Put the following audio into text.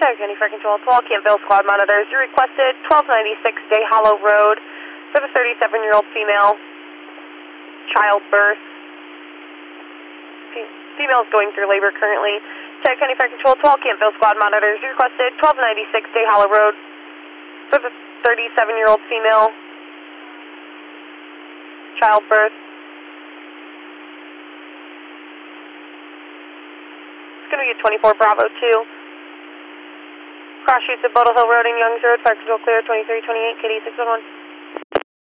Tiger County Fire Control, 12 Campbell Squad monitors. You requested 1296 Day Hollow Road for the 37-year-old female. Childbirth. Female is going through labor currently. Tiger County Fire Control, 12 Campbell Squad monitors. You requested 1296 Day Hollow Road for the 37-year-old female. Childbirth. It's going to be a 24 Bravo 2. Cross streets at Bottle Hill Road and Youngs Road. Fire Control clear, 2328, KD 611.